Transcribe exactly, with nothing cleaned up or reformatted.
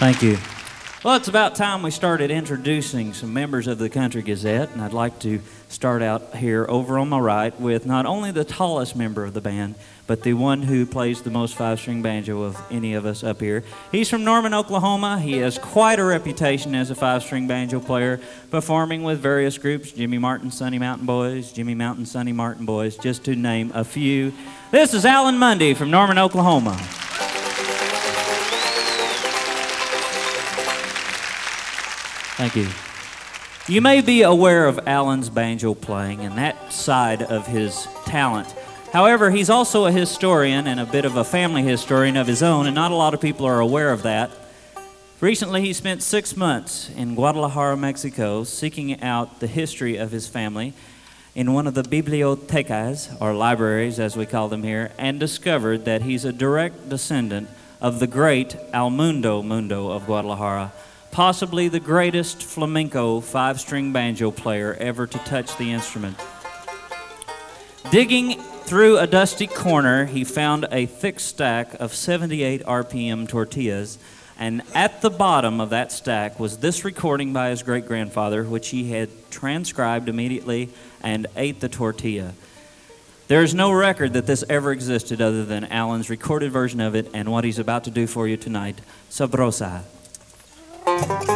Thank you. Well, it's about time we started introducing some members of the Country Gazette, and I'd like to start out here over on my right with not only the tallest member of the band, but the one who plays the most five-string banjo of any of us up here. He's from Norman, Oklahoma. He has quite a reputation as a five-string banjo player, performing with various groups, Jimmy Martin, Sunny Mountain Boys, Jimmy Mountain, Sunny Martin Boys, just to name a few. This is Alan Mundy from Norman, Oklahoma. Thank you. You may be aware of Alan's banjo playing and that side of his talent. However, he's also a historian and a bit of a family historian of his own, and not a lot of people are aware of that. Recently, he spent six months in Guadalajara, Mexico, seeking out the history of his family in one of the bibliotecas, or libraries as we call them here, and discovered that he's a direct descendant of the great Almundo Mundo of Guadalajara, possibly the greatest flamenco five-string banjo player ever to touch the instrument. Digging through a dusty corner, he found a thick stack of seventy-eight R P M tortillas, and at the bottom of that stack was this recording by his great-grandfather, which he had transcribed immediately and ate the tortilla. There is no record that this ever existed other than Alan's recorded version of it and what he's about to do for you tonight, Sabrosa. Thank you.